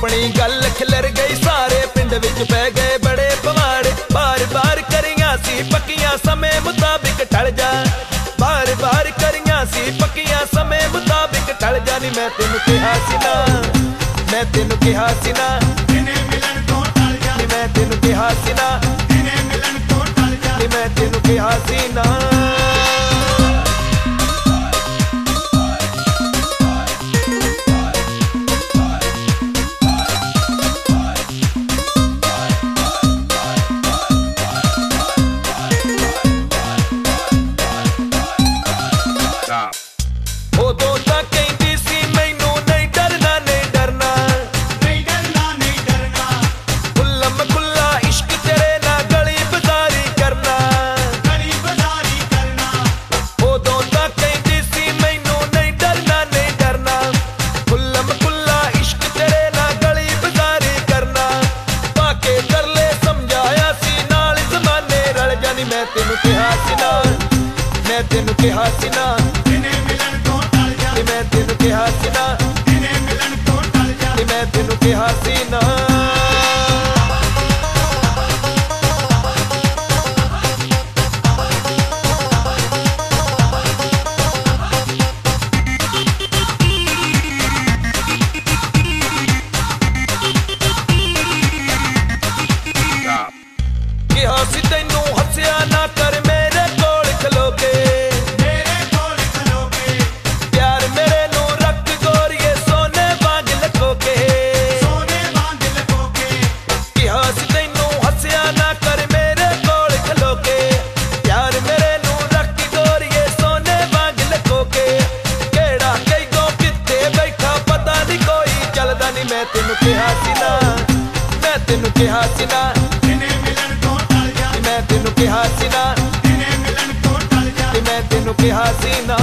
अपनी गल खिलर गई सारे पिंड विच पै गए बड़े पवाड़े। बार बार करियां सी पक्कियां समय मुताबिक टल जा, बार बार करियां सी पक्कियां समय मुताबिक टल जा। नी मैं तेनू कहा सी ना, मैं तेनू कहा सी ना, मिलन तो टल जा। नी मैं तेनू कहा सी ना, मिलन तो टल जा। नी मैं तेनू कहा सी ना। उदों तां कहंदी सी मैनू नहीं डरना, नहीं डरना, नहीं डरना, नहीं डरना। खुल्लम खुल्ला इश्क तेरे ना गली बाजारी करना, गली बाजारी करना। उदों तां कहंदी सी मैनू नहीं डरना, नहीं डरना। खुल्लम खुल्ला इश्क तेरे ना गली बाजारी करना। पाके तरले समझाया सी नाल ज़माने रल जा। नी मैं तेनू कहा सी ना, मैं तेनू कहा सी ना, मैं तेनू कहा सी ना, मिलन तो टल जा। मैं तेनू कहा सी ना। कहा सी तैनू हस्या ना कर मेरे कोल खलो के, मेरे कोल खलो के। प्यार मेरे नू रख गोरिए सोने वांग लखो के, सोने वांग लखो के। कहा सी तैनू हस्या ना कर मेरे कोल खलो के। प्यार मेरे नू रख गोरिए सोने वांग लखो के। केड़ा कई गो कित्ते बैठा पता नहीं कोई चलदा। नी मैं तेनू कहा सी ना, मैं तेनू कहा सी ना, मैं तेनू कहा सी ना, मिलन तो टल जा। मैं तेनू कहा सी ना।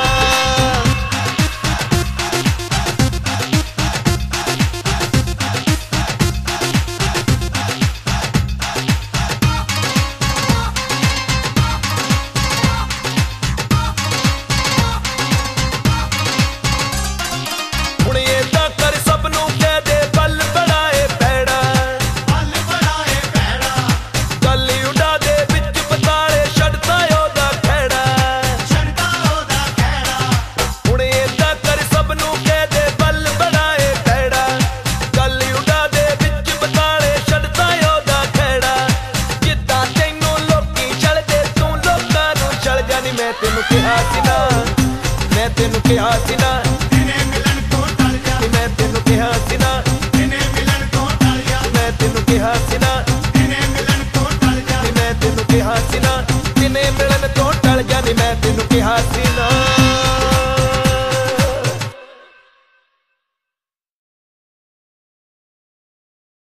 हुण ये तां कर सबनू कह दे बल बढ़ाए पैड़ा, बल बढ़ाए पैड़ा। गल उड़ा दे विच पताले छड्डदा ओदा खैड़ा, छड्डदा ओदा खैड़ा। हुण ये तां कर सबनू कह दे बल बढ़ाए पैड़ा। गल उड़ा दे विच पताले छड्डदा ओदा खैड़ा। जिद्दां तैनू लोकी चलदे तूं लोकां नूं चल जा। नी मैं तेनू कहा सी ना, मैं तेनू कहा सी ना, मिलन तो टल जा। मैं तेनू कहा सी ना, मिलन तो टल जा। मैं तेनू कहा सी ना, मिलन तो टल जा। मैं तेनू कहा सी ना, मिलन तो टल जा। मैं तेनू कहा सी ना।